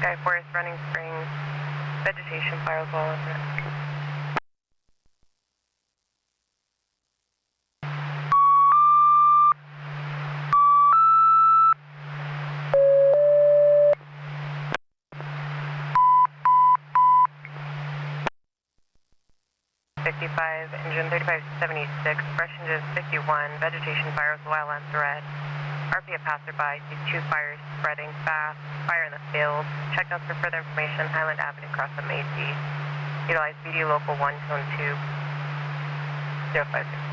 Sky Forest, Running Springs, vegetation fires while on threat. Engine 3576, brush engine 51, vegetation fires while on threat. RP a passerby, sees two fires spreading fast, fire in the field. Check notes for further information, Highland Avenue, across the Macy. Utilize BD Local 1, Tone 2, 056.